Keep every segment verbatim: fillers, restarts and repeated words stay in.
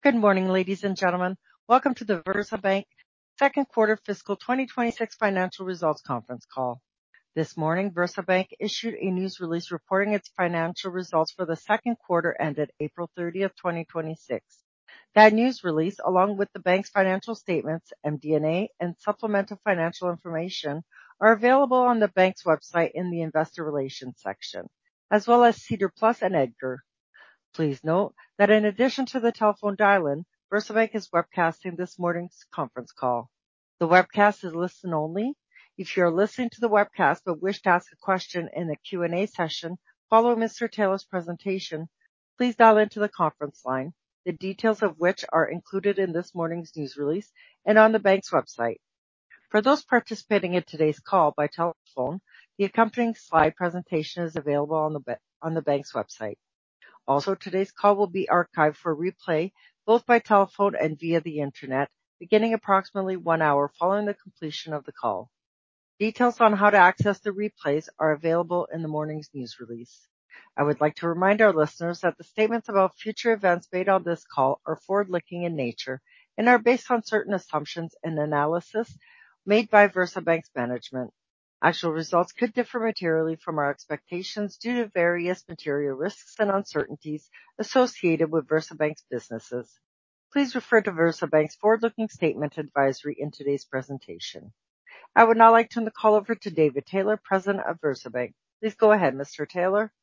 Good morning, ladies and gentlemen. Welcome to the VersaBank second quarter fiscal twenty twenty-six financial results conference call. This morning, VersaBank issued a news release reporting its financial results for the second quarter ended April thirtieth, twenty twenty-six. That news release, along with the bank's financial statements, M D and A, and supplemental financial information, are available on the bank's website in the Investor Relations section, as well as SEDAR Plus and EDGAR. Please note that in addition to the telephone dial-in, VersaBank is webcasting this morning's conference call. The webcast is listen only. If you are listening to the webcast but wish to ask a question in the Q and A session following Mister Taylor's presentation, please dial into the conference line, the details of which are included in this morning's news release and on the bank's website. For those participating in today's call by telephone, the accompanying slide presentation is available on the, on the bank's website. Also, today's call will be archived for replay, both by telephone and via the internet, beginning approximately one hour following the completion of the call. Details on how to access the replays are available in the morning's news release. I would like to remind our listeners that the statements about future events made on this call are forward-looking in nature and are based on certain assumptions and analysis made by VersaBank's management. Actual results could differ materially from our expectations due to various material risks and uncertainties associated with VersaBank's businesses. Please refer to VersaBank's forward-looking statement advisory in today's presentation. I would now like to turn the call over to David Taylor, President of VersaBank. Please go ahead, Mister Taylor.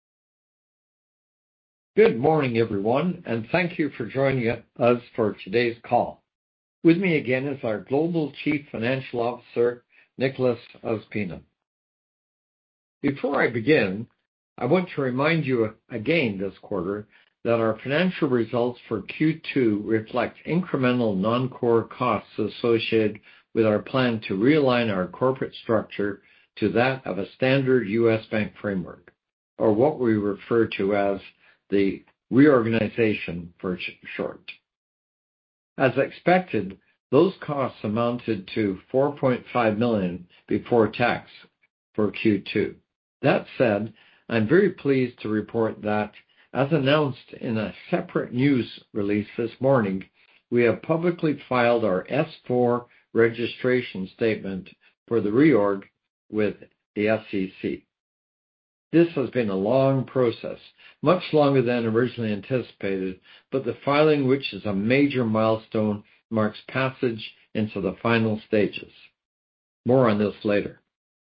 Good morning, everyone, and thank you for joining us for today's call. With me again is our Global Chief Financial Officer, Nicholas Ospina. Before I begin, I want to remind you again this quarter that our financial results for Q two reflect incremental non-core costs associated with our plan to realign our corporate structure to that of a standard U S bank framework, or what we refer to as the reorganization for short. As expected, those costs amounted to four point five million dollars before tax for Q two. That said, I'm very pleased to report that, as announced in a separate news release this morning, we have publicly filed our S four registration statement for the reorg with the S E C. This has been a long process, much longer than originally anticipated, but the filing, which is a major milestone, marks passage into the final stages. More on this later.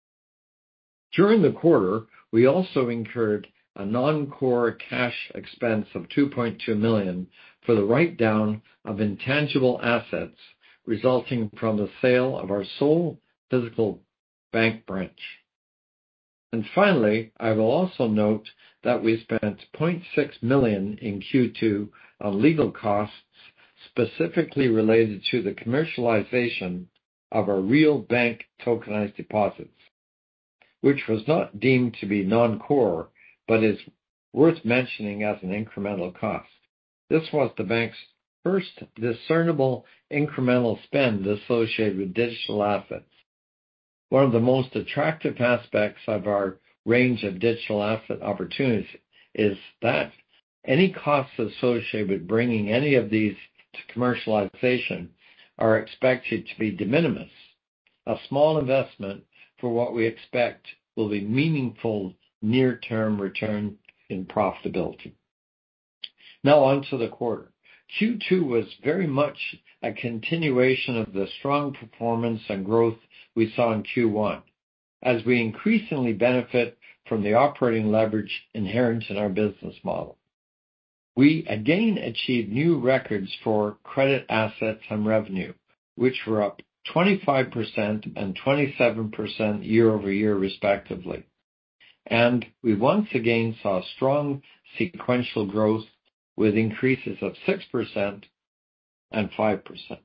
During the quarter, we also incurred a non-core cash expense of two point two million dollars for the write-down of intangible assets resulting from the sale of our sole physical bank branch. And finally, I will also note that we spent zero point six million dollars in Q two on legal costs specifically related to the commercialization of our Real Bank tokenized deposits, which was not deemed to be non-core, but is worth mentioning as an incremental cost. This was the bank's first discernible incremental spend associated with digital assets. One of the most attractive aspects of our range of digital asset opportunities is that any costs associated with bringing any of these to commercialization are expected to be de minimis, a small investment for what we expect will be meaningful near-term return in profitability. Now on to the quarter. Q two was very much a continuation of the strong performance and growth we saw in Q one, as we increasingly benefit from the operating leverage inherent in our business model. We again achieved new records for credit assets and revenue, which were up twenty-five percent and twenty-seven percent year over year, respectively. And we once again saw strong sequential growth with increases of six percent and five percent.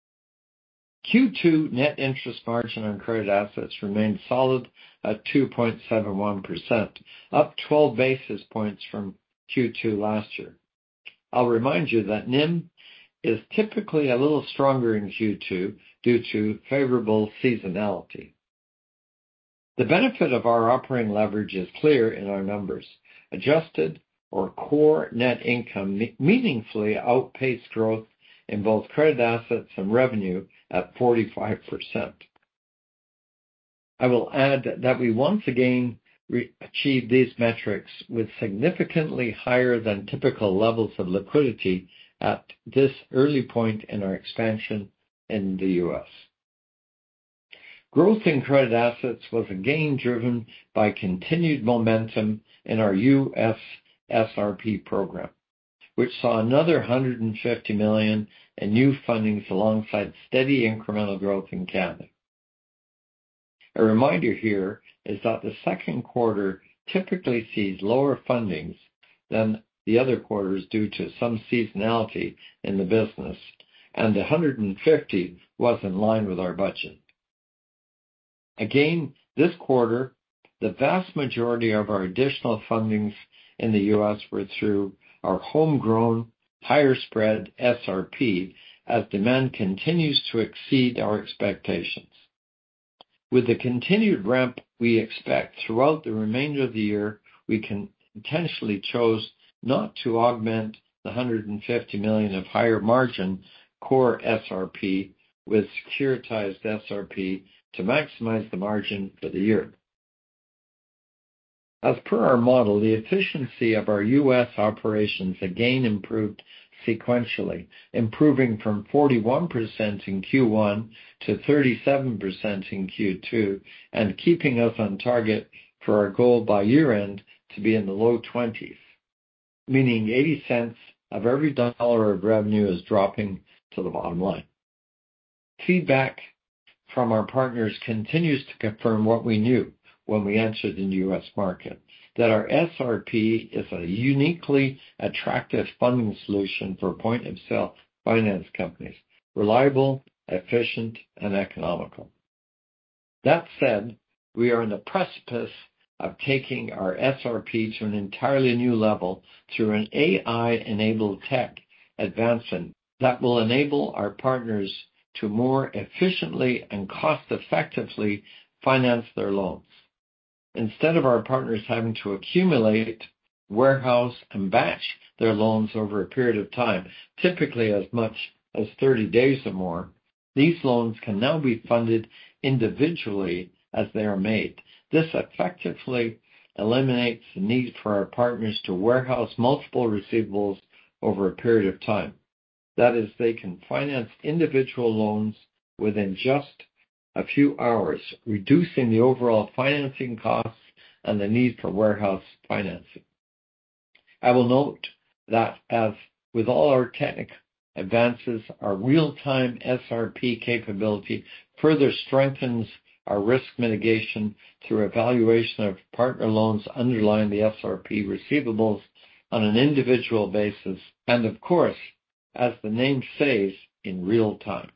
Q two net interest margin on credit assets remained solid at two point seven one percent, up twelve basis points from Q two last year. I'll remind you that N I M is typically a little stronger in Q two due to favorable seasonality. The benefit of our operating leverage is clear in our numbers. Adjusted or core net income, meaningfully outpaced growth in both credit assets and revenue at forty-five percent. I will add that we once again re- achieved these metrics with significantly higher than typical levels of liquidity at this early point in our expansion in the U S. Growth in credit assets was again driven by continued momentum in our U S S R P program, which saw another one hundred fifty million dollars in new fundings alongside steady incremental growth in Canada. A reminder here is that the second quarter typically sees lower fundings than the other quarters due to some seasonality in the business, and the one hundred fifty was in line with our budget. Again, this quarter, the vast majority of our additional fundings in the U S were through our homegrown, higher spread S R P as demand continues to exceed our expectations. With the continued ramp we expect throughout the remainder of the year, we can intentionally chose not to augment the one hundred fifty million dollars of higher margin core S R P with securitized S R P to maximize the margin for the year. As per our model, the efficiency of our U S operations again improved sequentially, improving from forty-one percent in Q one to thirty-seven percent in Q two, and keeping us on target for our goal by year-end to be in the low twenties, meaning eighty cents of every dollar of revenue is dropping to the bottom line. Feedback from our partners continues to confirm what we knew when we entered the U S market, that our S R P is a uniquely attractive funding solution for point-of-sale finance companies, reliable, efficient, and economical. That said, we are on the precipice of taking our S R P to an entirely new level through an A I-enabled tech advancement that will enable our partners to more efficiently and cost-effectively finance their loans. Instead of our partners having to accumulate, warehouse, and batch their loans over a period of time, typically as much as thirty days or more, these loans can now be funded individually as they are made. This effectively eliminates the need for our partners to warehouse multiple receivables over a period of time. That is, they can finance individual loans within just a few hours, reducing the overall financing costs and the need for warehouse financing. I will note that, as with all our technical advances, our real-time S R P capability further strengthens our risk mitigation through evaluation of partner loans underlying the S R P receivables on an individual basis, and of course, as the name says, in real time.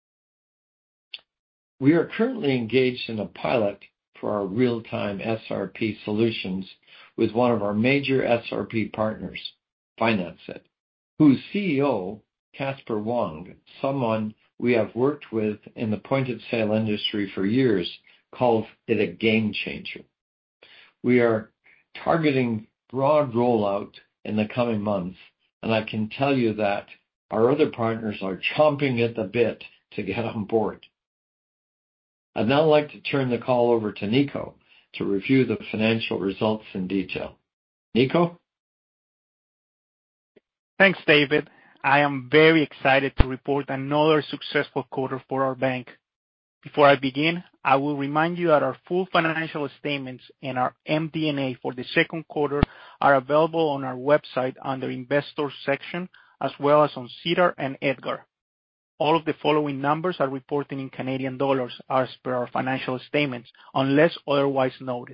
We are currently engaged in a pilot for our real-time S R P solutions with one of our major S R P partners, FinanceIt, whose C E O, Casper Wong, someone we have worked with in the point-of-sale industry for years, calls it a game changer. We are targeting broad rollout in the coming months, and I can tell you that our other partners are chomping at the bit to get on board. I'd now like to turn the call over to Nico to review the financial results in detail. Nico? Thanks, David. I am very excited to report another successful quarter for our bank. Before I begin, I will remind you that our full financial statements and our M D and A for the second quarter are available on our website under Investors section, as well as on SEDAR and EDGAR. All of the following numbers are reported in Canadian dollars as per our financial statements, unless otherwise noted.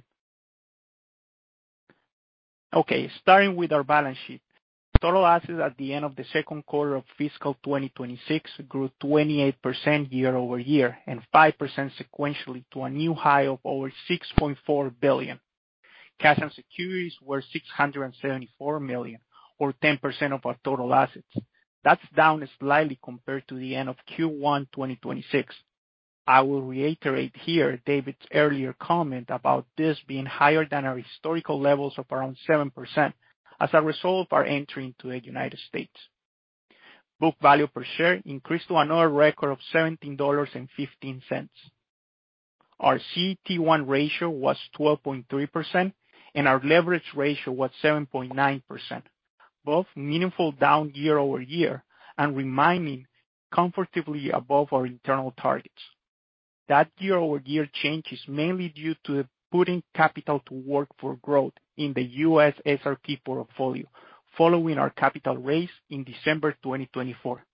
Okay, starting with our balance sheet. Total assets at the end of the second quarter of fiscal twenty twenty-six grew twenty-eight percent year over year and five percent sequentially to a new high of over six point four billion dollars. Cash and securities were six hundred seventy-four million dollars, or ten percent of our total assets. That's down slightly compared to the end of Q one twenty twenty-six. I will reiterate here David's earlier comment about this being higher than our historical levels of around seven percent, as a result of our entry into the United States. Book value per share increased to another record of seventeen dollars and fifteen cents. Our C E T one ratio was twelve point three percent and our leverage ratio was seven point nine percent, both meaningful down year over year and remaining comfortably above our internal targets. That year over year change is mainly due to the putting capital to work for growth in the U S S R P portfolio following our capital raise in December twenty twenty-four.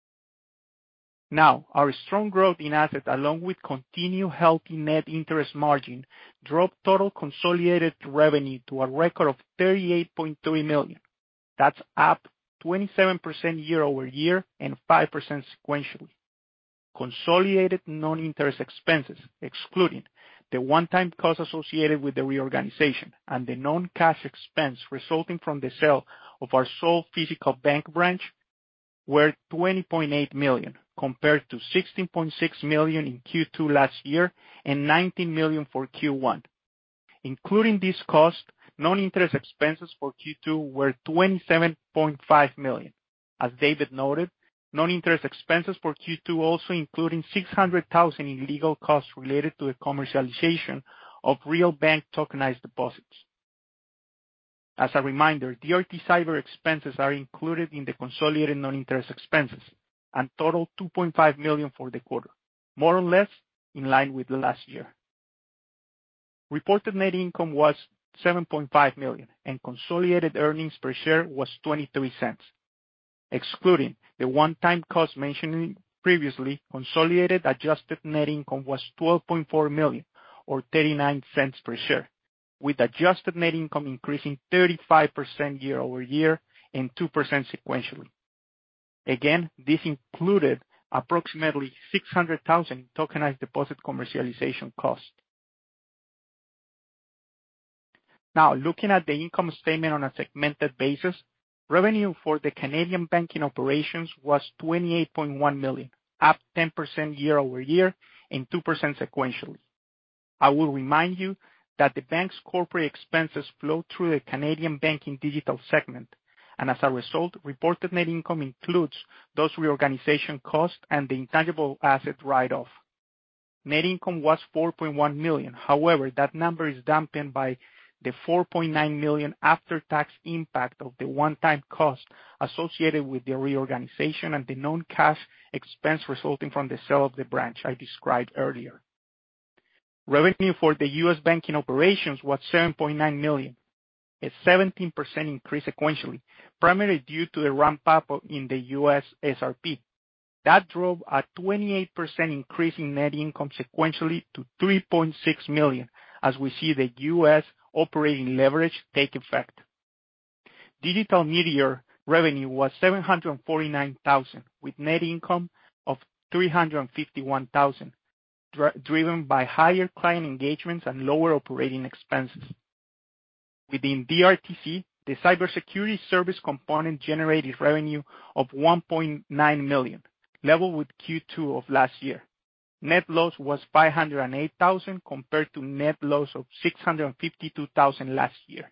Now, our strong growth in assets along with continued healthy net interest margin drove total consolidated revenue to a record of thirty-eight point three million dollars. That's up twenty-seven percent year over year and five percent sequentially. Consolidated non-interest expenses, excluding the one-time cost associated with the reorganization and the non-cash expense resulting from the sale of our sole physical bank branch, were twenty point eight million dollars compared to sixteen point six million dollars in Q two last year and nineteen million dollars for Q one. Including this cost, non-interest expenses for Q two were twenty-seven point five million dollars. As David noted, non-interest expenses for Q two also including six hundred thousand dollars in legal costs related to the commercialization of Real Bank tokenized deposits. As a reminder, D R T cyber expenses are included in the consolidated non-interest expenses and total two point five million dollars for the quarter, more or less in line with last year. Reported net income was seven point five million dollars and consolidated earnings per share was twenty-three cents. Excluding the one-time cost mentioned previously, consolidated adjusted net income was twelve point four million dollars or thirty-nine cents per share, with adjusted net income increasing thirty-five percent year over year and two percent sequentially. Again, this included approximately six hundred thousand dollars in tokenized deposit commercialization costs. Now, looking at the income statement on a segmented basis, revenue for the Canadian banking operations was twenty-eight point one million dollars, up ten percent year over year and two percent sequentially. I will remind you that the bank's corporate expenses flow through the Canadian banking digital segment, and as a result, reported net income includes those reorganization costs and the intangible asset write-off. Net income was four point one million dollars. However, that number is dampened by the four point nine million dollars after-tax impact of the one-time cost associated with the reorganization and the non-cash expense resulting from the sale of the branch I described earlier. Revenue for the U S banking operations was seven point nine million dollars, a seventeen percent increase sequentially, primarily due to the ramp-up in the U S S R P. That drove a twenty-eight percent increase in net income sequentially to three point six million dollars as we see the U S operating leverage take effect. Digital media revenue was seven hundred forty-nine thousand dollars with net income of three hundred fifty-one thousand dollars, dri- driven by higher client engagements and lower operating expenses. Within D R T C, the cybersecurity service component generated revenue of one point nine million dollars, level with Q two of last year. Net loss was five hundred eight thousand dollars compared to net loss of six hundred fifty-two thousand dollars last year.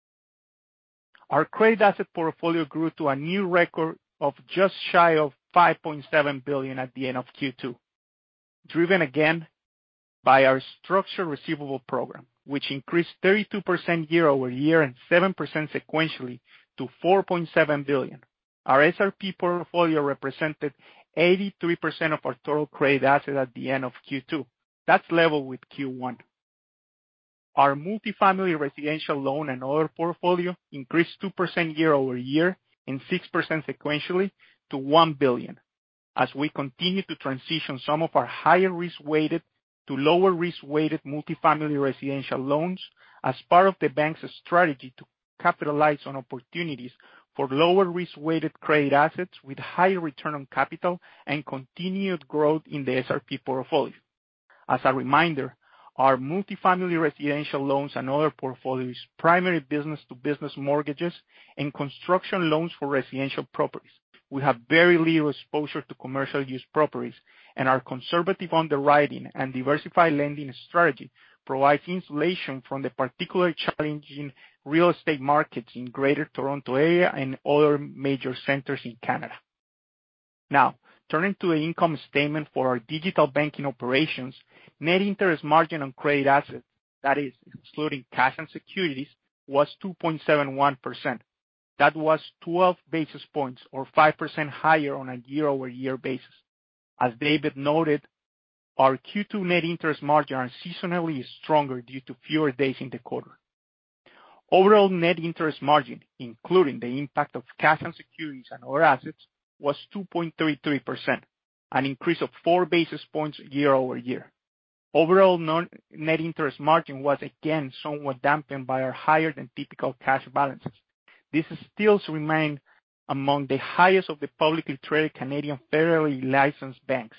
Our credit asset portfolio grew to a new record of just shy of five point seven billion dollars at the end of Q two, driven again by our structured receivable program, which increased thirty-two percent year over year and seven percent sequentially to four point seven billion dollars. Our S R P portfolio represented eighty-three percent of our total credit assets at the end of Q two. That's level with Q one. Our multifamily residential loan and other portfolio increased two percent year over year and six percent sequentially to one billion dollars as we continue to transition some of our higher risk-weighted to lower risk-weighted multifamily residential loans as part of the bank's strategy to capitalize on opportunities for lower risk-weighted credit assets with higher return on capital and continued growth in the S R P portfolio. As a reminder, our multifamily residential loans and other portfolios, primary business-to-business mortgages, and construction loans for residential properties. We have very little exposure to commercial use properties, and our conservative underwriting and diversified lending strategy provides insulation from the particularly challenging real estate markets in Greater Toronto Area and other major centers in Canada. Now, turning to the income statement for our digital banking operations, net interest margin on credit assets, that is, excluding cash and securities, was two point seven one percent. That was twelve basis points or five percent higher on a year-over-year basis. As David noted, our Q two net interest margin are seasonally stronger due to fewer days in the quarter. Overall net interest margin, including the impact of cash and securities and other assets, was two point three three percent, an increase of four basis points year-over-year. Overall net interest margin was again somewhat dampened by our higher than typical cash balances. This still remains among the highest of the publicly traded Canadian federally licensed banks.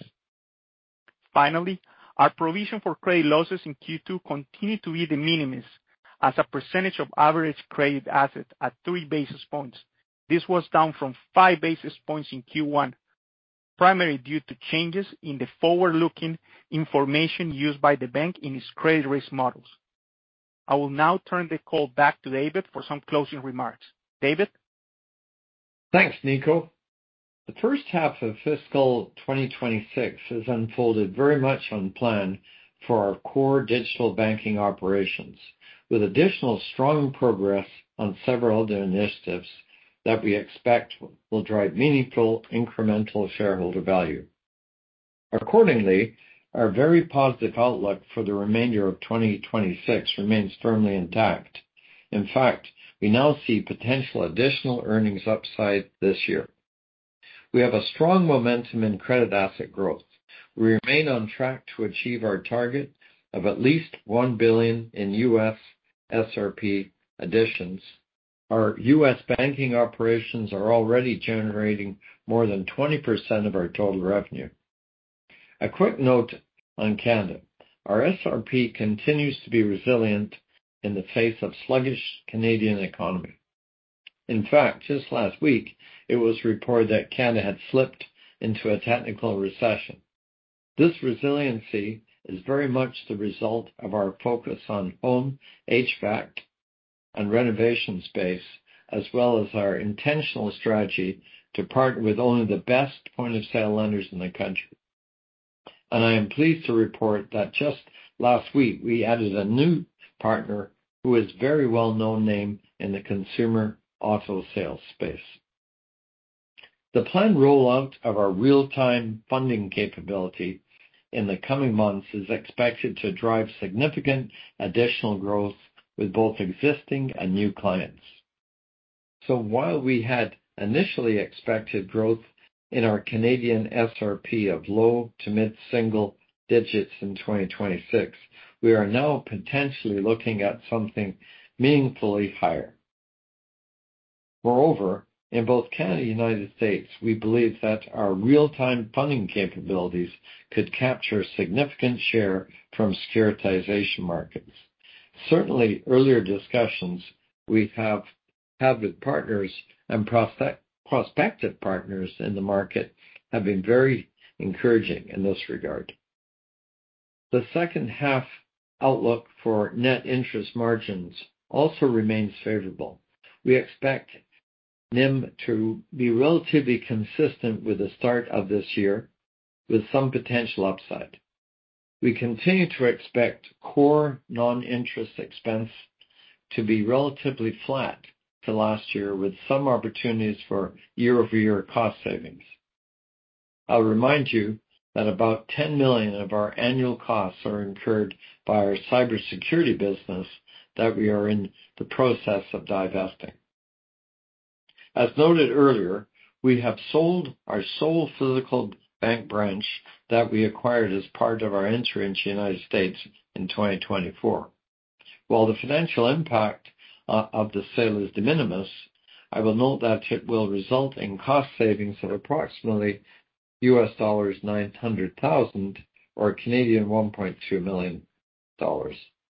Finally, our provision for credit losses in Q two continued to be de minimis as a percentage of average credit assets at three basis points. This was down from five basis points in Q one, primarily due to changes in the forward-looking information used by the bank in its credit risk models. I will now turn the call back to David for some closing remarks. David? Thanks, Nico. The first half of fiscal twenty twenty-six has unfolded very much on plan for our core digital banking operations, with additional strong progress on several other initiatives that we expect will drive meaningful incremental shareholder value. Accordingly, our very positive outlook for the remainder of twenty twenty-six remains firmly intact. In fact, we now see potential additional earnings upside this year. We have a strong momentum in credit asset growth. We remain on track to achieve our target of at least one billion dollars in U S S R P additions. Our U S banking operations are already generating more than twenty percent of our total revenue. A quick note on Canada. Our S R P continues to be resilient in the face of sluggish Canadian economy. In fact, just last week, it was reported that Canada had slipped into a technical recession. This resiliency is very much the result of our focus on home H V A C and renovation space, as well as our intentional strategy to partner with only the best point-of-sale lenders in the country. And I am pleased to report that just last week we added a new partner who is a very well-known name in the consumer auto sales space. The planned rollout of our real-time funding capability in the coming months is expected to drive significant additional growth with both existing and new clients. So while we had initially expected growth in our Canadian S R P of low to mid-single digits in twenty twenty-six, we are now potentially looking at something meaningfully higher. Moreover, in both Canada and the United States, we believe that our real-time funding capabilities could capture a significant share from securitization markets. Certainly, earlier discussions we have had with partners and prospect, prospective partners in the market have been very encouraging in this regard. The second half outlook for net interest margins also remains favorable. We expect N I M to be relatively consistent with the start of this year, with some potential upside. We continue to expect core non-interest expense to be relatively flat to last year, with some opportunities for year-over-year cost savings. I'll remind you that about ten million dollars of our annual costs are incurred by our cybersecurity business that we are in the process of divesting. As noted earlier, we have sold our sole physical bank branch that we acquired as part of our entry into the United States in twenty twenty-four. While the financial impact uh, of the sale is de minimis, I will note that it will result in cost savings of approximately U S dollars nine hundred thousand or Canadian one point two million dollars.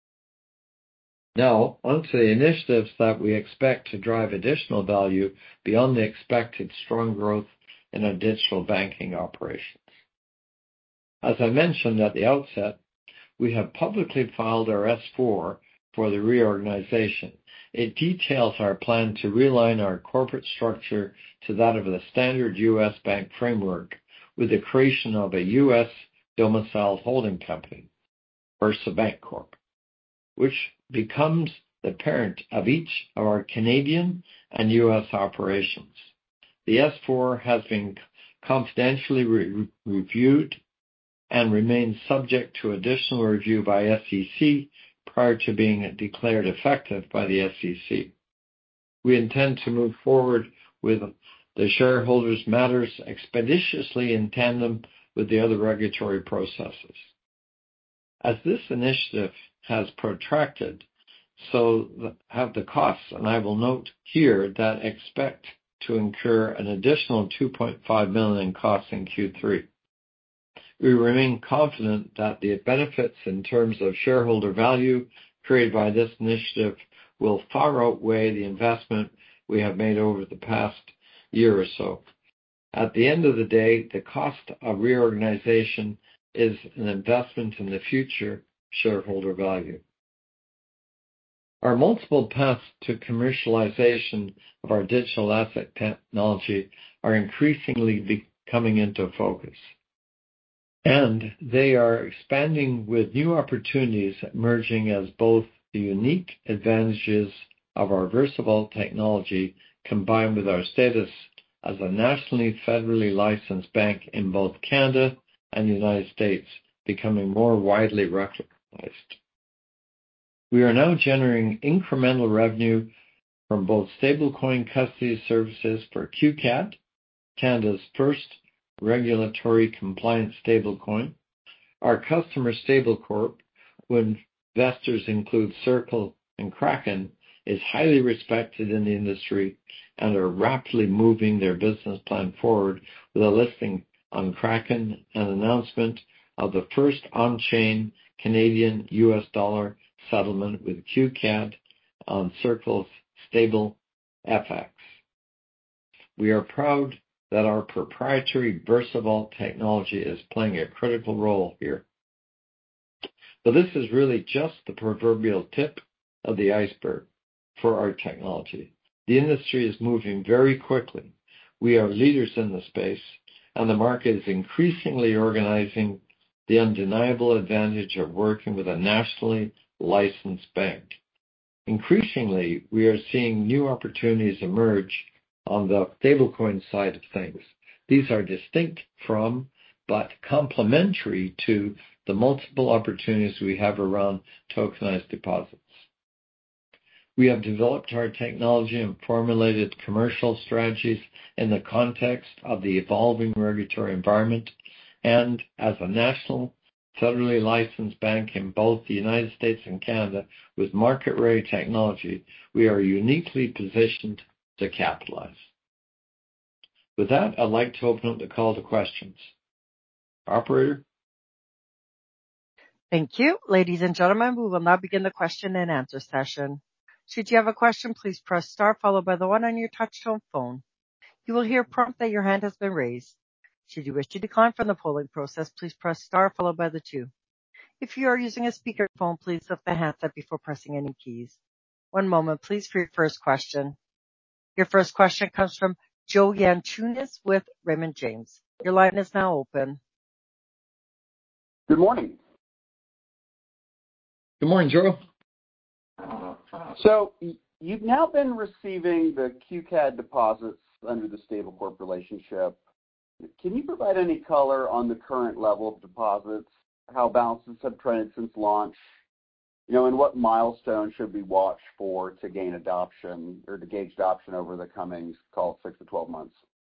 Now, onto the initiatives that we expect to drive additional value beyond the expected strong growth in our digital banking operations. As I mentioned at the outset, we have publicly filed our S four for the reorganization. It details our plan to realign our corporate structure to that of the standard U S bank framework with the creation of a U S domiciled holding company, VersaBank Corp, which becomes the parent of each of our Canadian and U S operations. The S four has been confidentially re- reviewed and remains subject to additional review by S E C prior to being declared effective by the S E C. We intend to move forward with the shareholders' matters expeditiously in tandem with the other regulatory processes. As this initiative has protracted, so have the costs, and I will note here that expect to incur an additional two point five million dollars in costs in Q three. We remain confident that the benefits in terms of shareholder value created by this initiative will far outweigh the investment we have made over the past year or so. At the end of the day, the cost of reorganization is an investment in the future shareholder value. Our multiple paths to commercialization of our digital asset technology are increasingly coming into focus, and they are expanding with new opportunities emerging as both the unique advantages of our VersaVault technology combined with our status as a nationally federally licensed bank in both Canada and the United States becoming more widely recognized. We are now generating incremental revenue from both stablecoin custody services for Q C A D, Canada's first regulatory compliant stablecoin. Our customer StableCorp, when investors include Circle and Kraken, is highly respected in the industry and are rapidly moving their business plan forward with a listing on Kraken and announcement of the first on-chain Canadian U S dollar settlement with Q C A D on Circle's Stable F X. We are proud that our proprietary VersaVault technology is playing a critical role here. But this is really just the proverbial tip of the iceberg for our technology. The industry is moving very quickly. We are leaders in the space, and the market is increasingly organizing the undeniable advantage of working with a nationally licensed bank. Increasingly, we are seeing new opportunities emerge on the stablecoin side of things. These are distinct from, but complementary to, the multiple opportunities we have around tokenized deposits. We have developed our technology and formulated commercial strategies in the context of the evolving regulatory environment, and as a national federally licensed bank in both the United States and Canada with market-ready technology, we are uniquely positioned to capitalize. With that, I'd like to open up the call to questions. Operator? Thank you. Ladies and gentlemen, we will now begin the question and answer session. Should you have a question, please press star followed by the one on your touch-tone phone. You will hear a prompt that your hand has been raised. Should you wish to decline from the polling process, please press star followed by the two. If you are using a speakerphone, please lift the handset before pressing any keys. One moment, please, for your first question. Your first question comes from Joe Yanchunis with Raymond James. Your line is now open. Good morning. Good morning, Joe. So you've now been receiving the Q C A D deposits under the StableCorp relationship. Can you provide any color on the current level of deposits, how balances have trended since launch, you know, and what milestones should we watch for to gain adoption or to gauge adoption over the coming, call it six to twelve months?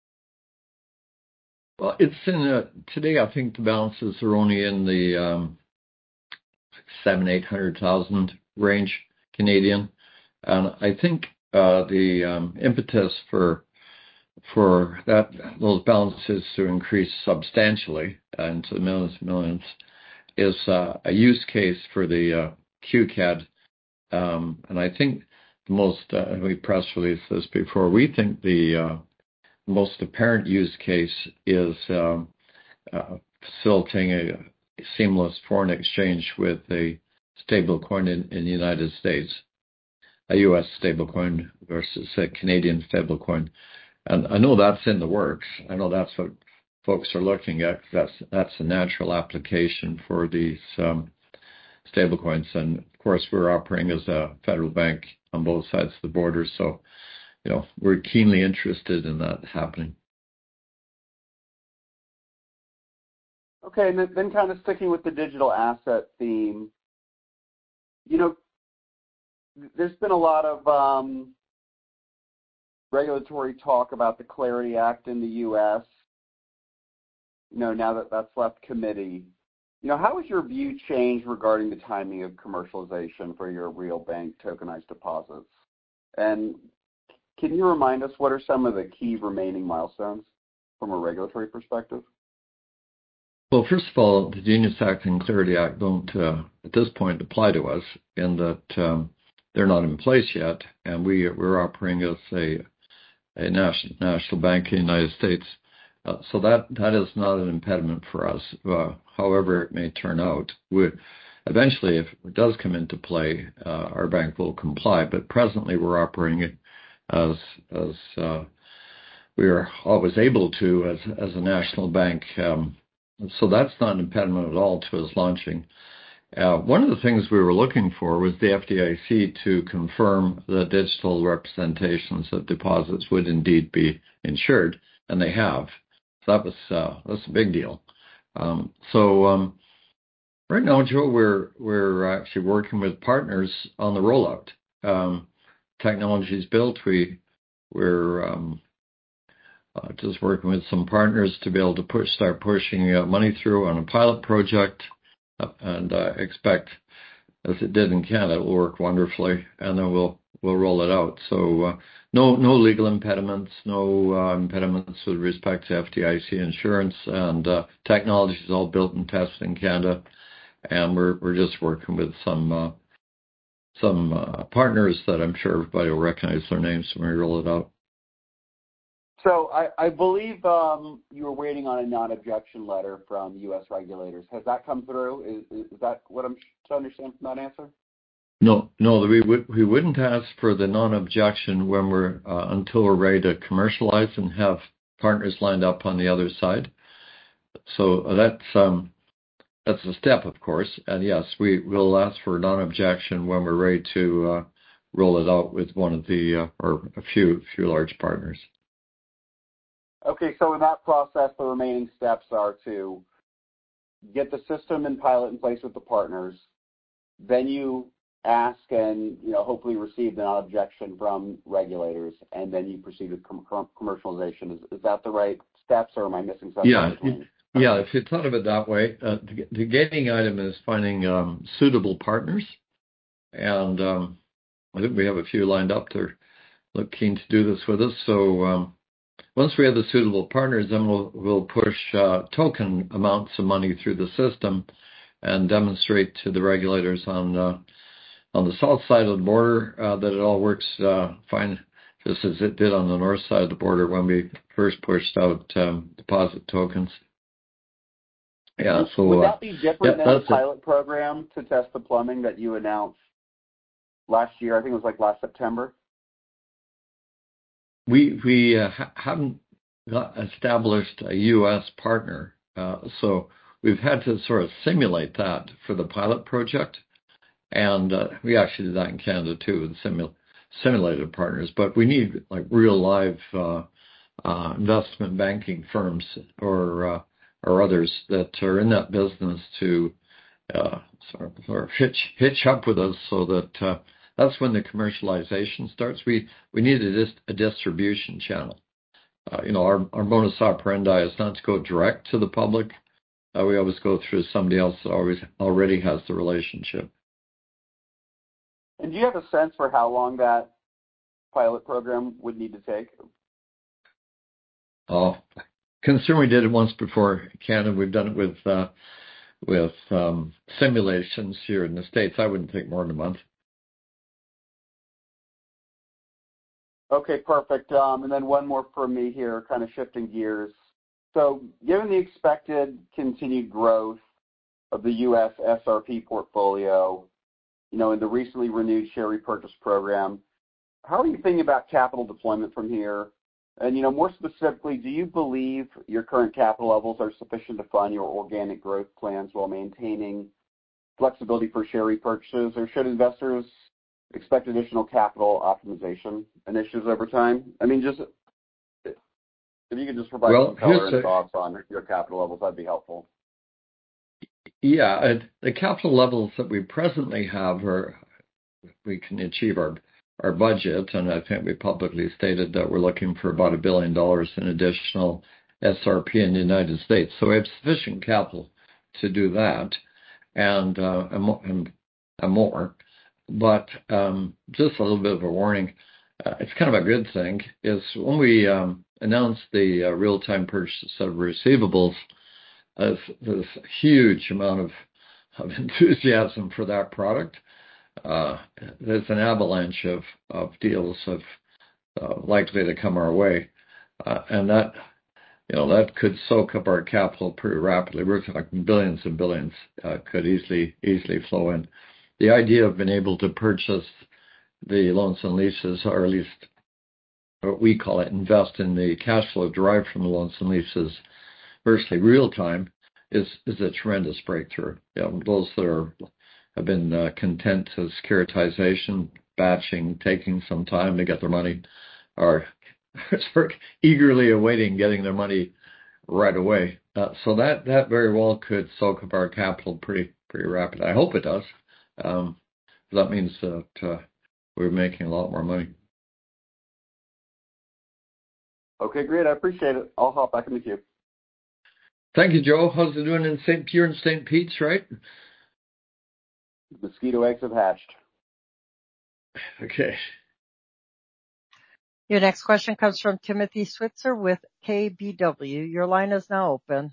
Well, it's in a, today I think the balances are only in the um, seven, eight hundred thousand range Canadian, and I think uh, the um, impetus for for that those balances to increase substantially into the millions and millions is uh, a use case for the uh, Q C A D, um, and I think the most uh, we press released this before. We think the uh, most apparent use case is um, uh, facilitating a seamless foreign exchange with a stablecoin in, in the United States, a U S stablecoin versus a Canadian stablecoin. And I know that's in the works. I know that's what folks are looking at. That's that's a natural application for these um, stablecoins. And of course, we're operating as a federal bank on both sides of the border, so you know we're keenly interested in that happening. Okay, and then, then kind of sticking with the digital asset theme, you know, there's been a lot of um, regulatory talk about the Clarity Act in the U S, you know, now that that's left committee. You know, how has your view changed regarding the timing of commercialization for your real bank tokenized deposits? And can you remind us what are some of the key remaining milestones from a regulatory perspective? Well, first of all, the Genius Act and Clarity Act don't, uh, at this point, apply to us in that um, they're not in place yet, and we, we're operating as a, a national, national bank in the United States. Uh, so that, that is not an impediment for us, uh, however it may turn out. We, eventually, if it does come into play, uh, our bank will comply, but presently we're operating it as, as uh, we are always able to as, as a national bank. Um, So that's not an impediment at all to us launching. Uh, one of the things we were looking for was the F D I C to confirm that digital representations of deposits would indeed be insured, and they have. So that was uh, that's a big deal. Um, so um, right now, Joe, we're we're actually working with partners on the rollout. Um, technology is built. We we're um, Uh, just working with some partners to be able to push, start pushing uh, money through on a pilot project, uh, and uh, expect, as it did in Canada, it will work wonderfully, and then we'll we'll roll it out. So uh, no no legal impediments, no uh, impediments with respect to F D I C insurance, and uh, technology is all built and tested in Canada, and we're we're just working with some uh, some uh, partners that I'm sure everybody will recognize their names when we roll it out. So I, I believe um, you were waiting on a non-objection letter from U S regulators. Has that come through? Is, is that what I'm to understand from that answer? No, no, we would we wouldn't ask for the non-objection when we're uh, until we're ready to commercialize and have partners lined up on the other side. So that's um, that's a step, of course. And yes, we will ask for non-objection when we're ready to uh, roll it out with one of the uh, or a few few large partners. Okay, so in that process, the remaining steps are to get the system and pilot in place with the partners. Then you ask and you know hopefully receive the non-objection from regulators, and then you proceed with com- com- commercialization. Is, is that the right steps, or am I missing something? Yeah, yeah. If you thought of it that way, uh, the, the gating item is finding um, suitable partners, and um, I think we have a few lined up. They're look keen to do this with us. So. Um, Once we have the suitable partners, then we'll, we'll push uh, token amounts of money through the system and demonstrate to the regulators on uh, on the south side of the border uh, that it all works uh, fine, just as it did on the north side of the border when we first pushed out um, deposit tokens. Yeah, so would that be different yeah, than the pilot it. program to test the plumbing that you announced last year? I think it was like last September. We we uh, ha- haven't got established a U S partner, uh, so we've had to sort of simulate that for the pilot project, and uh, we actually did that in Canada too with simul- simulated partners. But we need like real live uh, uh, investment banking firms or uh, or others that are in that business to uh, sort of, sort of hitch hitch up with us so that. Uh, That's when the commercialization starts. We we need a, dis, a distribution channel. Uh, you know, our, our modus operandi is not to go direct to the public. Uh, we always go through somebody else that always already has the relationship. And do you have a sense for how long that pilot program would need to take? Oh, considering we did it once before in Canada, we've done it with uh, with um, simulations here in the States. I wouldn't think more than a month. Okay, perfect. Um, and then one more from me here, kind of shifting gears. So given the expected continued growth of the U S S R P portfolio, you know, in the recently renewed share repurchase program, how are you thinking about capital deployment from here? And, you know, more specifically, do you believe your current capital levels are sufficient to fund your organic growth plans while maintaining flexibility for share repurchases, or should investors expect additional capital optimization initiatives over time? I mean, just if you could just provide well, some color and a, thoughts on your capital levels, that'd be helpful. Yeah, uh, the capital levels that we presently have are, we can achieve our our budget, and I think we publicly stated that we're looking for about a billion dollars in additional S R P in the United States. So we have sufficient capital to do that, and uh, and, and more. But um, just a little bit of a warning. Uh, it's kind of a good thing. Is when we um, announced the uh, real-time purchase of receivables, uh, there's a huge amount of, of enthusiasm for that product. Uh, there's an avalanche of, of deals of uh, likely to come our way, uh, and that you know that could soak up our capital pretty rapidly. We're talking billions and billions uh, could easily easily flow in. The idea of being able to purchase the loans and leases, or at least what we call it, invest in the cash flow derived from the loans and leases, virtually real time, is is a tremendous breakthrough. You know, those that are have been uh, content to securitization, batching, taking some time to get their money, are eagerly awaiting getting their money right away. Uh, so that, that very well could soak up our capital pretty pretty rapidly. I hope it does. Um, that means that uh, we're making a lot more money. Okay, great. I appreciate it. I'll hop back in the queue. Thank you, Joe. How's it doing in Saint Pierre and Saint Pete's, right? Mosquito eggs have hatched. Okay. Your next question comes from Timothy Switzer with K B W. Your line is now open.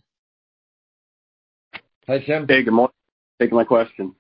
Hi, Tim. Hey, good morning. Taking my question.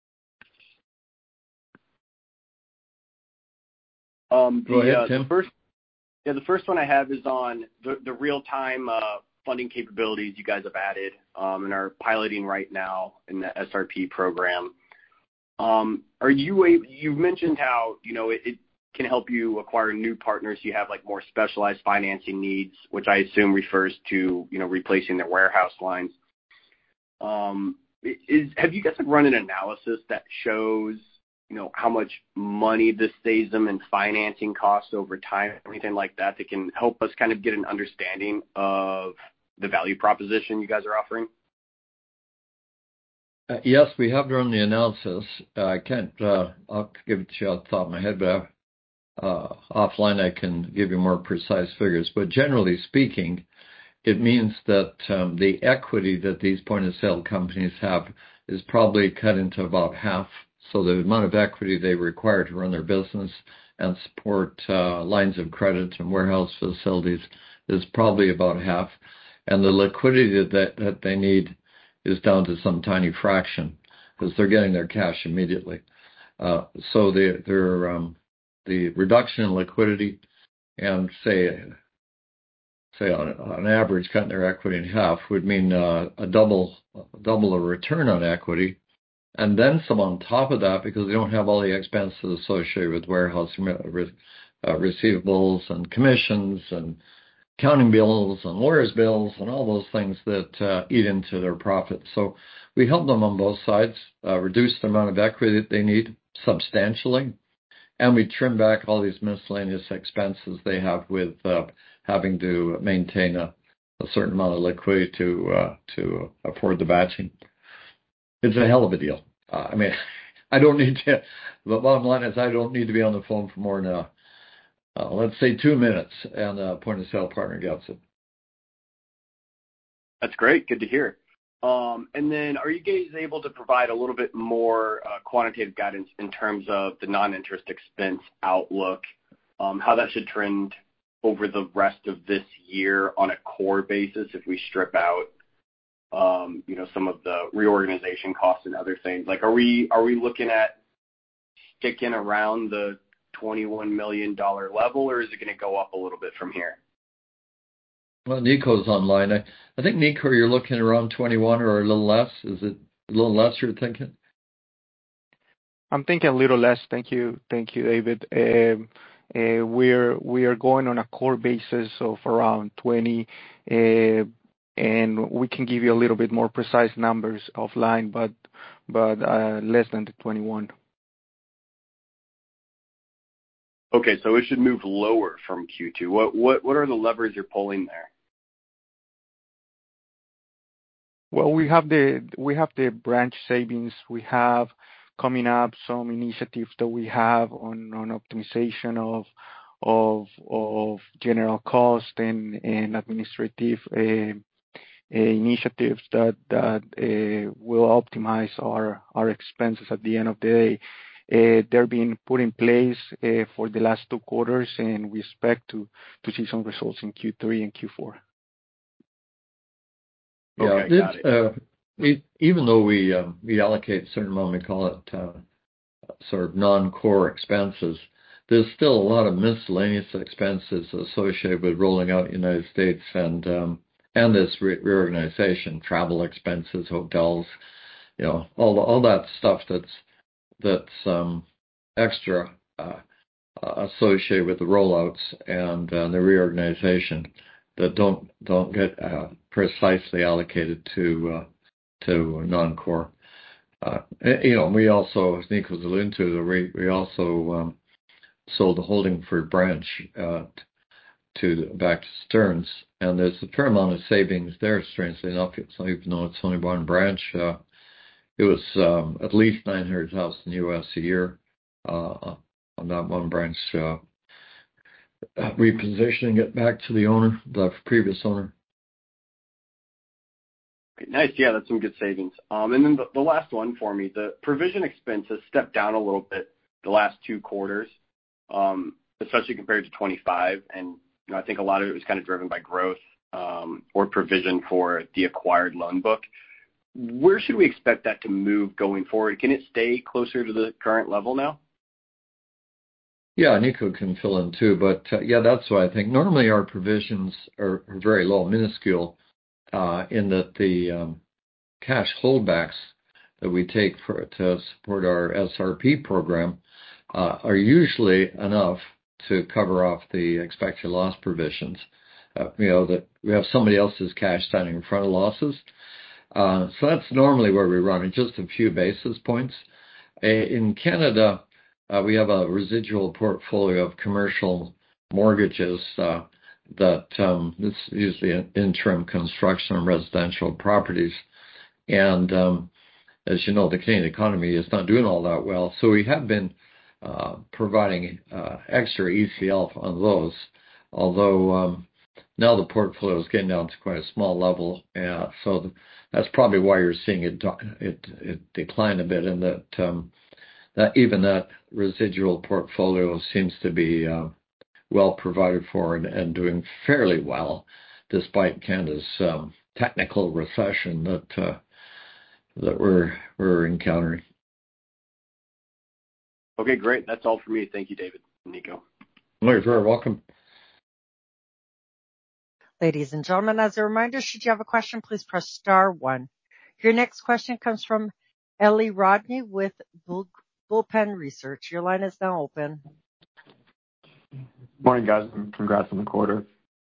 Um, the, Go ahead, uh, Tim. The first, yeah, the first one I have is on the, the real-time uh, funding capabilities you guys have added um, and are piloting right now in the S R P program. Um, are you able, you've mentioned how, you know, it, it can help you acquire new partners. You have like more specialized financing needs, which I assume refers to, you know, replacing their warehouse lines. Um, is, have you guys run an analysis that shows, you know, how much money this saves them in financing costs over time, anything like that, that can help us kind of get an understanding of the value proposition you guys are offering? Uh, yes, we have run the analysis. Uh, I can't, uh, I'll give it to you off the top of my head, but uh, offline I can give you more precise figures. But generally speaking, it means that um, the equity that these point-of-sale companies have is probably cut into about half. So the amount of equity they require to run their business and support uh, lines of credit and warehouse facilities is probably about half. And the liquidity that, that they need is down to some tiny fraction because they're getting their cash immediately. Uh, so the, their, um, the reduction in liquidity and say, say on, on average cutting their equity in half would mean uh, a double, double the return on equity, and then some on top of that because they don't have all the expenses associated with warehouse uh, receivables and commissions and accounting bills and lawyers' bills and all those things that uh, eat into their profit. So we help them on both sides, uh, reduce the amount of equity that they need substantially, and we trim back all these miscellaneous expenses they have with uh, having to maintain a, a certain amount of liquidity to uh, to afford the batching. It's a hell of a deal. Uh, I mean, I don't need to, the bottom line is I don't need to be on the phone for more than a Uh, let's say two minutes, and a point-of-sale partner gets it. That's great. Good to hear. Um, and then are you guys able to provide a little bit more uh, quantitative guidance in terms of the non-interest expense outlook, um, how that should trend over the rest of this year on a core basis if we strip out, um, you know, some of the reorganization costs and other things? Like, are we are we looking at sticking around the twenty-one million dollars level, or is it going to go up a little bit from here? Well, Nico's online. I, I think, Nico, you're looking around twenty-one or a little less. Is it A little less, you're thinking? I'm thinking a little less. Thank you. Thank you, David. Um, uh, We're we are going on a core basis of around twenty, uh, and we can give you a little bit more precise numbers offline, but but uh, less than the twenty-one. Okay, so it should move lower from Q two. What what what are the levers you're pulling there? Well, we have the we have the branch savings. We have coming up some initiatives that we have on on optimization of of of general cost and and administrative uh, uh, initiatives that that uh, will optimize our our expenses at the end of the day. Uh, they're being put in place uh, for the last two quarters, and we expect to to see some results in Q three and Q four. Okay, Yeah, got it, it. uh, it, even though we um, we allocate a certain amount, we call it uh, sort of non-core expenses, there's still a lot of miscellaneous expenses associated with rolling out United States and um, and this re- reorganization, travel expenses, hotels, you know, all the, all that stuff that's that's um, extra uh, associated with the rollouts and uh, the reorganization that don't don't get uh, precisely allocated to uh, to non-core. Uh, you know, we also, as Nico was alluding to, we we also um, sold the Holdingford branch uh, to back to Stearns, and there's a fair amount of savings there. Strangely enough, it's not, even though it's only one branch, uh, it was um, at least nine hundred thousand U S a year uh, on that one branch. Uh, repositioning it back to the owner, the previous owner. Okay, nice. Yeah, that's some good savings. Um, and then the, the last one for me, the provision expense has stepped down a little bit the last two quarters, um, especially compared to twenty-five. And you know, I think a lot of it was kind of driven by growth um, or provision for the acquired loan book. Where should we expect that to move going forward? Can it stay closer to the current level now? Yeah, Nico can fill in too, but uh, yeah, that's why I think normally our provisions are, are very low, minuscule, uh, in that the um, cash holdbacks that we take for to support our S R P program uh, are usually enough to cover off the expected loss provisions. Uh, you know, that we have somebody else's cash standing in front of losses. Uh, so that's normally where we run, at just a few basis points. In Canada, uh, we have a residual portfolio of commercial mortgages uh, that um, this is usually an interim construction on residential properties. And um, as you know, the Canadian economy is not doing all that well. So we have been uh, providing uh, extra E C L on those, although um, now the portfolio is getting down to quite a small level. Uh, so the, that's probably why you're seeing it it, it decline a bit, and that um, that even that residual portfolio seems to be uh, well provided for and, and doing fairly well, despite Canada's um, technical recession that uh, that we're we're encountering. Okay, great. That's all for me. Thank you, David and Nico. You're very welcome. Ladies and gentlemen, as a reminder, should you have a question, please press star one. Your next question comes from Ellie Rodney with Bull, Bullpen Research. Your line is now open. Morning, guys, and congrats on the quarter.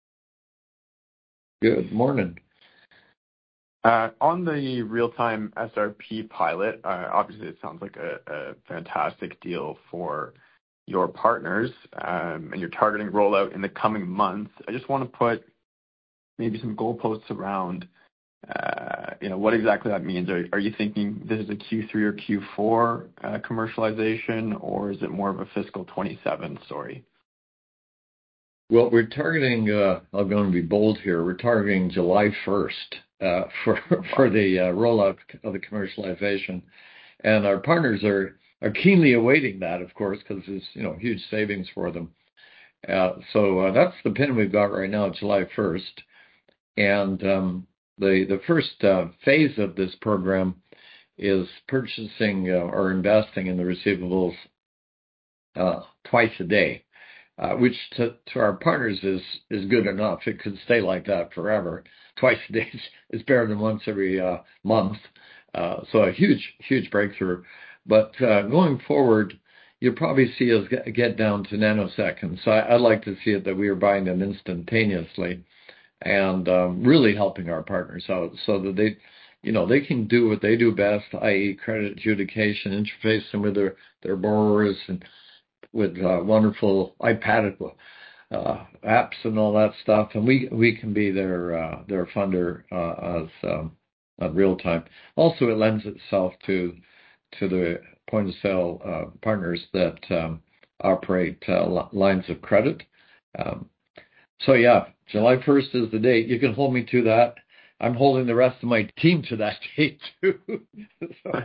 Good morning. Uh, on the real-time S R P pilot, uh, obviously it sounds like a, a fantastic deal for your partners, um, and you're targeting rollout in the coming months. I just want to put maybe some goalposts around, uh, you know, what exactly that means. Are, are you thinking this is a Q three or Q four uh, commercialization, or is it more of a fiscal twenty-seven story? Well, we're targeting, uh, I'm going to be bold here, we're targeting July first uh, for for the uh, rollout of the commercialization. And our partners are, are keenly awaiting that, of course, because there's, you know, huge savings for them. Uh, so uh, that's the pin we've got right now, July first. And um, the, the first uh, phase of this program is purchasing uh, or investing in the receivables uh, twice a day. uh, which to, to our partners is, is good enough. It could stay like that forever. Twice a day is better than once every uh, month. Uh, so a huge, huge breakthrough. But uh, going forward, you'll probably see us get down to nanoseconds. So I, I'd like to see it that we are buying them instantaneously and um, really helping our partners out so that they, you know, they can do what they do best, that is credit adjudication, interfacing with their, their borrowers and with uh, wonderful iPad uh, apps and all that stuff. And we, we can be their, uh, their funder uh, as um, at real time. Also, it lends itself to to the point of sale uh, partners that um, operate uh, lines of credit. Um, so yeah, July first is the date. You can hold me to that. I'm holding the rest of my team to that date too. So.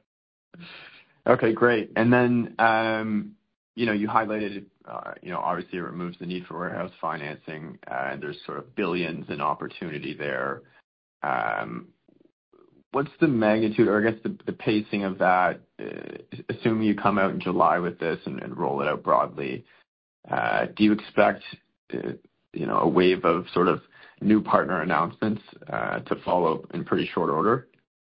Okay, great. And then, um, you know, you highlighted, uh, you know, obviously it removes the need for warehouse financing, uh, and there's sort of billions in opportunity there. Um, What's the magnitude, or I guess the, the pacing of that, uh, assuming you come out in July with this and, and roll it out broadly? Uh, do you expect, uh, you know, a wave of sort of new partner announcements uh, to follow in pretty short order?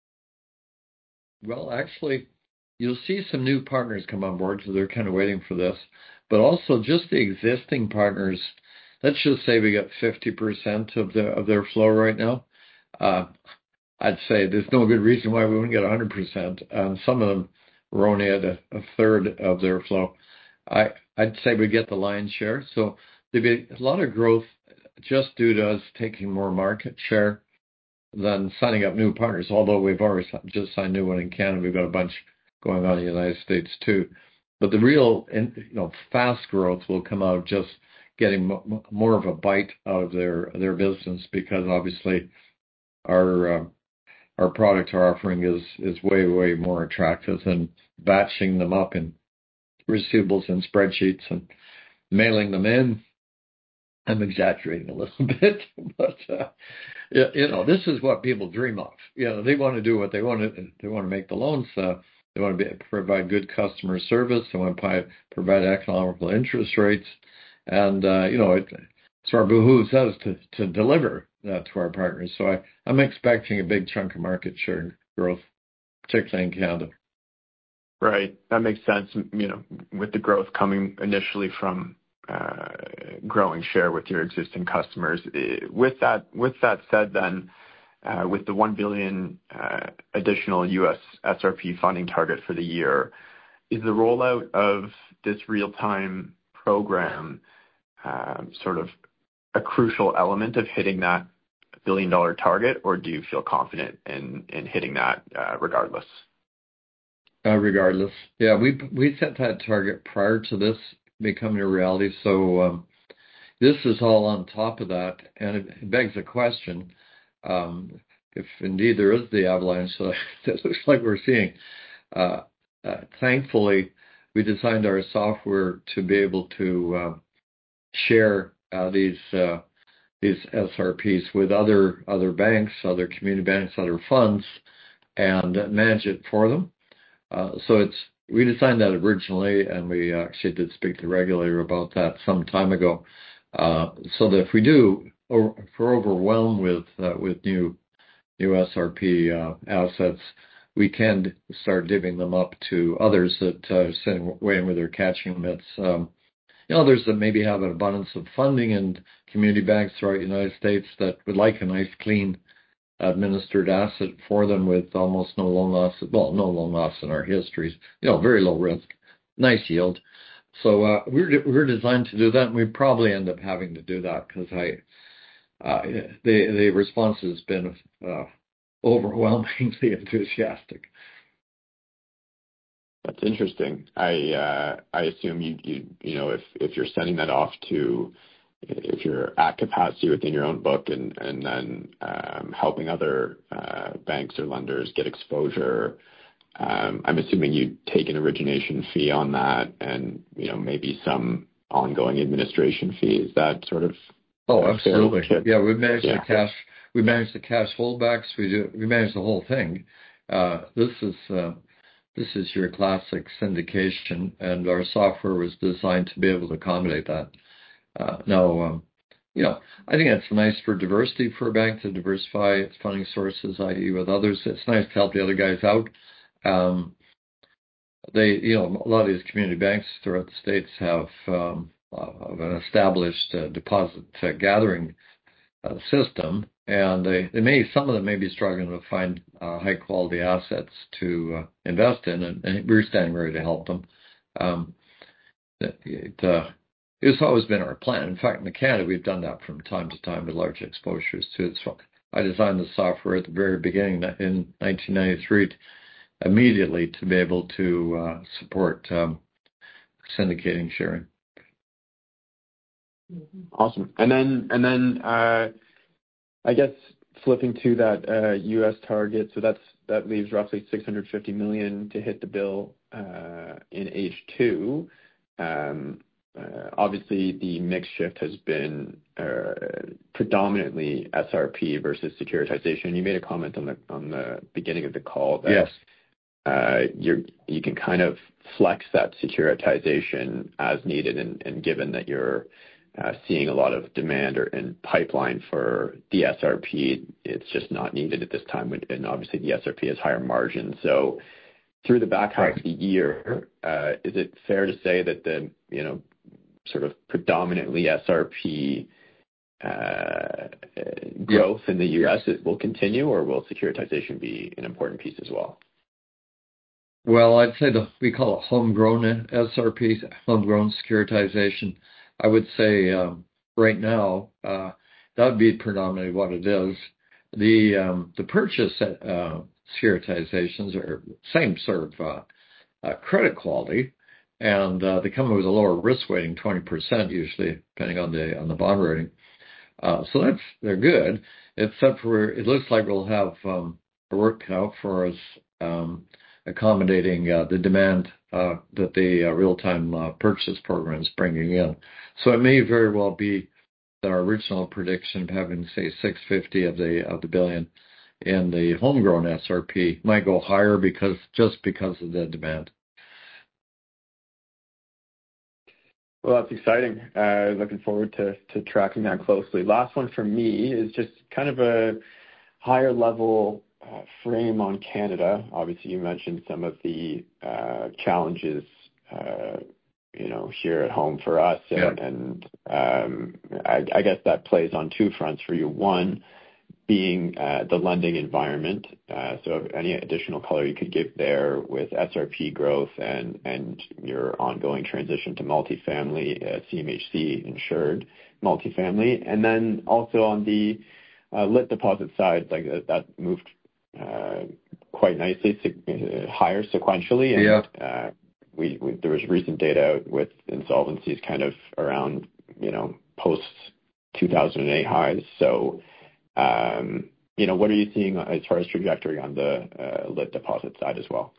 Well, actually, you'll see some new partners come on board, so they're kind of waiting for this. But also just the existing partners, let's just say we got fifty percent of, the, of their flow right now. Uh, I'd say there's no good reason why we wouldn't get one hundred percent. Um, some of them were only at a, a third of their flow. I, I'd say we get the lion's share. So there'd be a lot of growth just due to us taking more market share than signing up new partners, although we've already just signed a new one in Canada. We've got a bunch going on in the United States too. But the real you know, fast growth will come out of just getting m- more of a bite out of their, their business because obviously our... Uh, Our product offering is, is way, way more attractive than batching them up in receivables and spreadsheets and mailing them in. I'm exaggerating a little bit, but uh, you know, this is what people dream of. You know, they want to do what they want to. They want to make the loans. Uh, they want to be, provide good customer service. They want to provide economical interest rates, and uh, you know, it, it's our behooves us to to deliver that to our partners. So I, I'm expecting a big chunk of market share growth, particularly in Canada. Right. That makes sense. You know, with the growth coming initially from uh, growing share with your existing customers. With that, with that said, then, uh, with the one billion dollars uh, additional U S S R P funding target for the year, is the rollout of this real-time program um, sort of a crucial element of hitting that billion-dollar target, or do you feel confident in in hitting that uh, regardless? Uh, regardless, yeah, we we set that target prior to this becoming a reality. So um, this is all on top of that, and it begs a question: um, if indeed there is the avalanche that it looks like we're seeing. Uh, uh, thankfully, we designed our software to be able to uh, share uh, these. Uh, these S R Ps with other other banks, other community banks, other funds, and manage it for them. Uh, so it's we designed that originally, and we actually did speak to the regulator about that some time ago. Uh, so that if we do, or if we're overwhelmed with uh, with new new S R P uh, assets, we can start divvying them up to others that are sitting waiting with their catching limits. Um, You know, others that maybe have an abundance of funding and community banks throughout the United States that would like a nice, clean, administered asset for them with almost no loan loss. Well, no loan loss in our histories. You know, very low risk, nice yield. So uh, we're we're designed to do that, and we probably end up having to do that because I uh, the the response has been uh, overwhelmingly enthusiastic. That's interesting. I uh, I assume you you you know if if you're sending that off to if you're at capacity within your own book and and then um, helping other uh, banks or lenders get exposure, um, I'm assuming you take an origination fee on that and you know maybe some ongoing administration fee. Is that sort of oh absolutely yeah we manage yeah. the cash we manage the cash holdbacks we do we manage the whole thing. Uh, this is. Uh, this is your classic syndication, and our software was designed to be able to accommodate that. Uh, now, um, you know, I think it's nice for diversity for a bank to diversify its funding sources, that is with others. It's nice to help the other guys out. Um, they, you know, a lot of these community banks throughout the States have um, uh, an established uh, deposit uh, gathering uh, system, and they, they may, some of them may be struggling to find uh, high quality assets to uh, invest in, and, and we're standing ready to help them. Um, it, it, uh, It's always been our plan. In fact, in Canada, we've done that from time to time with large exposures too. So I designed the software at the very beginning in nineteen ninety-three immediately to be able to uh, support um, syndicating sharing. Awesome. And then, and then, uh, I guess flipping to that uh, U S target, so that's that leaves roughly six hundred fifty million dollars to hit the bill uh, in H two. Um, Uh, obviously, the mix shift has been uh, predominantly S R P versus securitization. You made a comment on the on the beginning of the call that yes. uh, you you can kind of flex that securitization as needed, and, and given that you're uh, seeing a lot of demand or in pipeline for the S R P, it's just not needed at this time. And obviously, the S R P has higher margins. So through the back half right. of the year, uh, is it fair to say that the you know sort of predominantly S R P uh, growth yeah. in the U S it will continue, or will securitization be an important piece as well? Well, I'd say the we call it homegrown S R P, homegrown securitization. I would say um, right now uh, that would be predominantly what it is. The um, the purchase uh, securitizations are same sort of uh, uh, credit quality. And uh, they come with a lower risk weighting, twenty percent usually, depending on the on the bond rating. Uh, so that's they're good, except for it looks like we'll have um, a work cut out for us um, accommodating uh, the demand uh, that the uh, real-time uh, purchase program is bringing in. So it may very well be that our original prediction of having, say, six hundred fifty of the of the billion in the homegrown S R P might go higher because just because of the demand. Well, that's exciting. Uh, looking forward to, to tracking that closely. Last one for me is just kind of a higher level uh, frame on Canada. Obviously, you mentioned some of the uh, challenges, uh, you know, here at home for us, and, yeah. and um, I, I guess that plays on two fronts for you. One being uh, the lending environment. Uh, so any additional color you could give there with S R P growth and, and your ongoing transition to multifamily, uh, C M H C insured multifamily. And then also on the uh, lit deposit side, like uh, that moved uh, quite nicely, uh, higher sequentially. And yeah. uh, we, we there was recent data out with insolvencies kind of around, you know, post two thousand eight highs. So Um, you know, what are you seeing as far as trajectory on the uh, lit deposit side as well?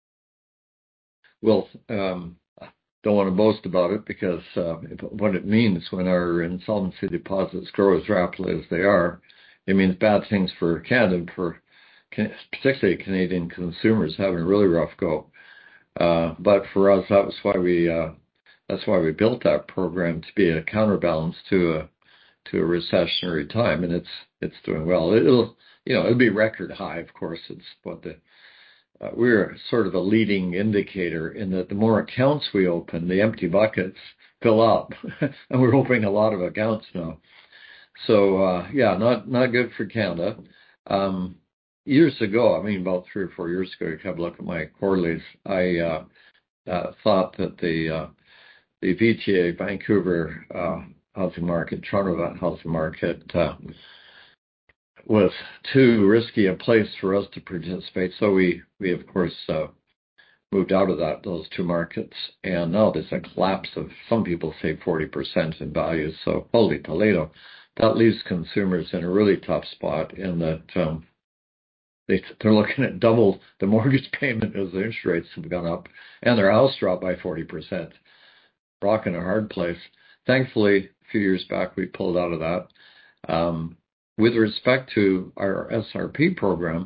Well, um, I don't want to boast about it because uh, what it means when our insolvency deposits grow as rapidly as they are, it means bad things for Canada, for particularly Canadian consumers having a really rough go. Uh, but for us, that was why we uh, that's why we built that program, to be a counterbalance to a to a recessionary time, and it's it's doing well. It'll you know it'll be record high, of course. It's what the uh, we're sort of a leading indicator in that the more accounts we open, the empty buckets fill up, and we're opening a lot of accounts now. So uh, yeah, not not good for Canada. Um, years ago, I mean about three or four years ago, you have a look at my quarterlies. I uh, uh, thought that the uh, the V T A Vancouver uh, housing market, Toronto housing market, uh, was too risky a place for us to participate. So we, we of course, uh, moved out of that those two markets. And now there's a collapse of, some people say, forty percent in value. So holy Toledo. That leaves consumers in a really tough spot in that um, they, they're looking at double the mortgage payment as the interest rates have gone up, and their house dropped by forty percent. Rock in a hard place. Thankfully, a few years back, we pulled out of that. Um, with respect to our S R P program,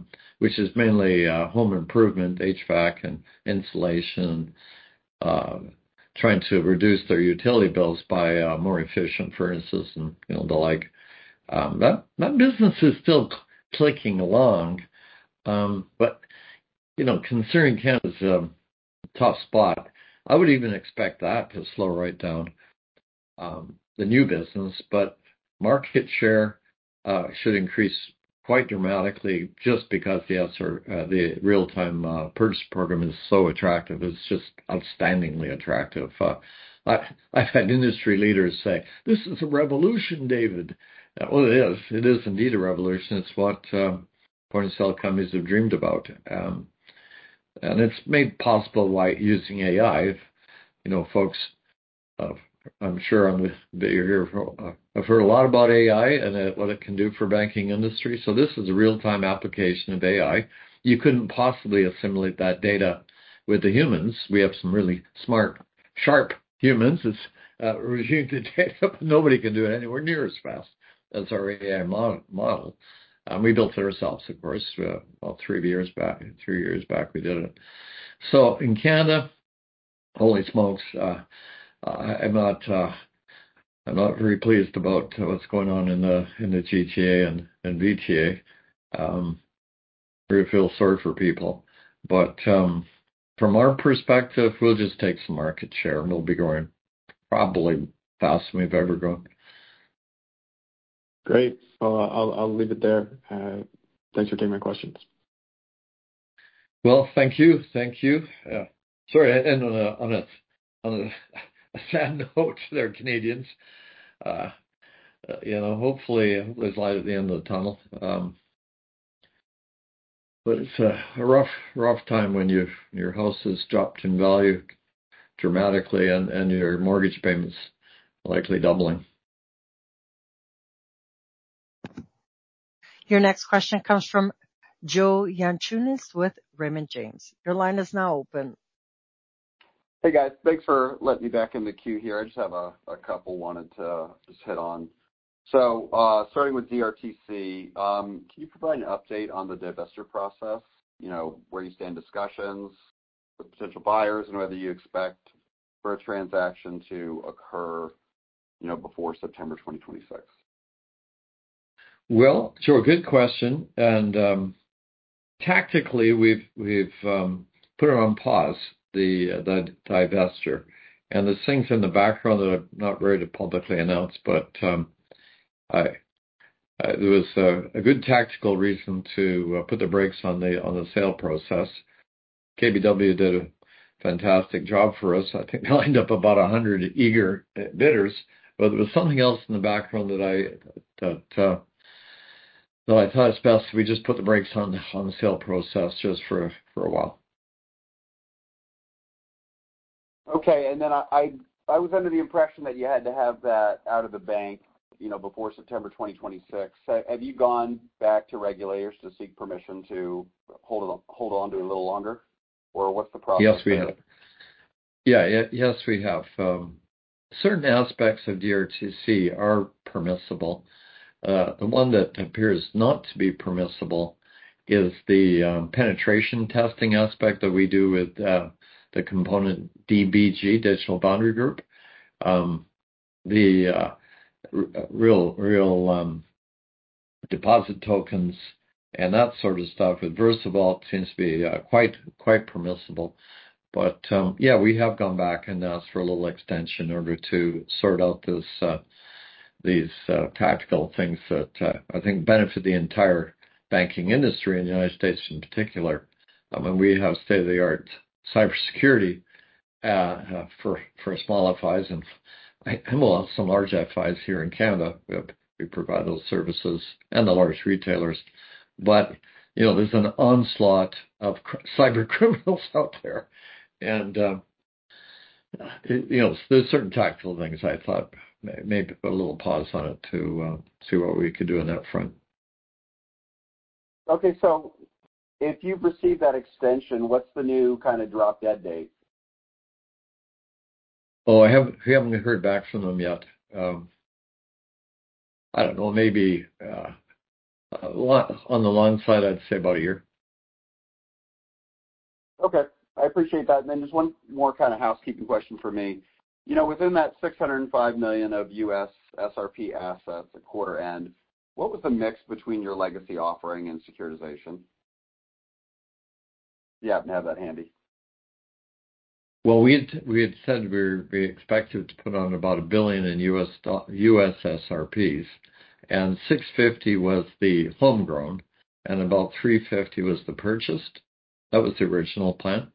which is mainly uh, home improvement, H V A C and insulation, uh, trying to reduce their utility bills by uh, more efficient furnaces and you know the like. Um, that that business is still cl- clicking along, um, but you know, considering Canada's um, tough spot, I would even expect that to slow right down um, the new business. But market share uh, should increase quite dramatically just because the S R, uh, the real-time uh, purchase program is so attractive. It's just outstandingly attractive. Uh, I, I've had industry leaders say, "This is a revolution, David." Uh, well, it is. It is indeed a revolution. It's what um, point-of-sale companies have dreamed about, um, and it's made possible by using A I. You know, folks. Uh, I'm sure on the that you're here. For, uh, I've heard a lot about A I and uh, what it can do for banking industry. So this is a real-time application of A I. You couldn't possibly assimilate that data with the humans. We have some really smart, sharp humans that's uh, reviewing the data, but nobody can do it anywhere near as fast as our A I model. Um, we built it ourselves, of course, uh, about three years back. Three years back, we did it. So in Canada, holy smokes. Uh, Uh, I'm not. Uh, I'm not very pleased about uh, what's going on in the in the G T A and and V T A. Um, we feel sorry for people, but um, from our perspective, we'll just take some market share, and we'll be growing probably faster than we've ever grown. Great. Well, I'll I'll leave it there. Uh, thanks for taking my questions. Well, thank you, thank you. Uh, sorry, and on a on a on a a sad note there, Canadians. Uh, uh, you know, hopefully, hopefully there's light at the end of the tunnel. Um, but it's a, a rough, rough time when you your house has dropped in value dramatically and, and your mortgage payments likely doubling. Your next question comes from Joe Yanchunis with Raymond James. Your line is now open. Hey guys, thanks for letting me back in the queue here. I just have a, a couple wanted to just hit on. So uh, starting with D R T C, um, can you provide an update on the divestiture process? You know, where you stand discussions with potential buyers and whether you expect for a transaction to occur, you know, before September twenty twenty-six? Well, sure, good question. And um, tactically, we've we've um, put it on pause. The uh, the divestiture, and there's things in the background that I'm not ready to publicly announce, but um, I, I there was a, a good tactical reason to uh, put the brakes on the on the sale process. K B W did a fantastic job for us. I think they lined up about a hundred eager bidders, but there was something else in the background that I that uh, that I thought it's best if we just put the brakes on the on the sale process just for for a while. Okay, and then I, I I was under the impression that you had to have that out of the bank, you know, before September twenty twenty-six. Have you gone back to regulators to seek permission to hold on, hold on to it a little longer, or what's the process? Yes, we there? have. Yeah, yeah, yes, we have. Um, certain aspects of D R T C are permissible. Uh, the one that appears not to be permissible is the um, penetration testing aspect that we do with uh, the component D B G, Digital Boundary Group. Um, the uh, r- real, real um, deposit tokens and that sort of stuff with VersaVault seems to be uh, quite, quite permissible. But um, yeah, we have gone back and asked for a little extension in order to sort out this uh, these uh, tactical things that uh, I think benefit the entire banking industry in the United States in particular. I mean, we have state-of-the-art cybersecurity uh, uh, for for small F Is and, and well, some large F Is here in Canada. We, have, we provide those services and the large retailers. But you know, there's an onslaught of cr- cyber criminals out there. And, uh, it, you know, there's certain tactical things I thought maybe put a little pause on it to uh, see what we could do on that front. Okay, so if you've received that extension, what's the new kind of drop dead date? Oh, I haven't, we haven't heard back from them yet. Um, I don't know, maybe uh, on the long side, I'd say about a year. Okay. I appreciate that. And then just one more kind of housekeeping question for me. You know, within that six hundred five million dollars of U S S R P assets at quarter end, what was the mix between your legacy offering and securitization? You happen to have that handy. Well, we had, we had said we we expected to put on about a billion in U S U S S R Ps, and six fifty was the homegrown, and about three fifty was the purchased. That was the original plan.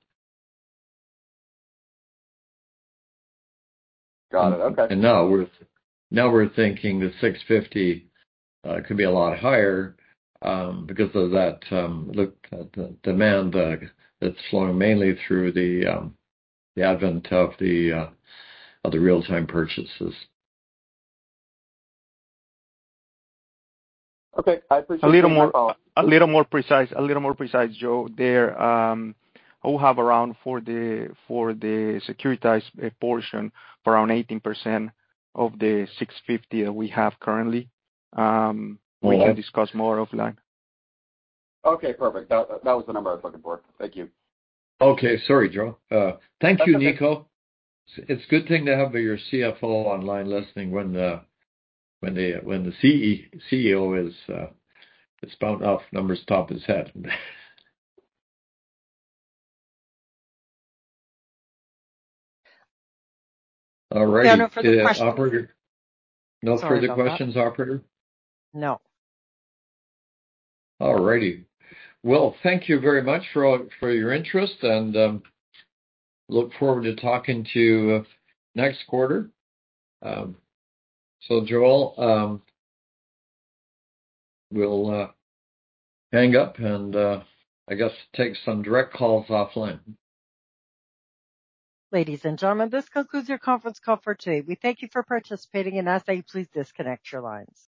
Got it. Okay. And now we're now we're thinking the six fifty uh, could be a lot higher um, because of that um, look at the demand uh, that's flowing mainly through the um, the advent of the uh, of the real time purchases. Okay, I appreciate a little you more call. a little more precise, a little more precise, Joe. There, um, I will have around for the for the securitized uh, portion for around eighteen percent of the six fifty that we have currently. Um, we Well, can discuss more offline. Okay, perfect. That that was the number I was looking for. Thank you. Okay, sorry, Joe. Uh, thank That's you, okay. Nico. It's a good thing to have your C F O online listening when the when the when the C E O is uh, is spouting off numbers top his head. All righty, Yeah, no further uh, questions. operator. No Sorry further about that. questions, operator. No. All righty. Well, thank you very much for for your interest, and um, look forward to talking to you uh, next quarter. Um, so, Joel, um, we'll uh, hang up and uh, I guess take some direct calls offline. Ladies and gentlemen, this concludes your conference call for today. We thank you for participating and ask that you please disconnect your lines.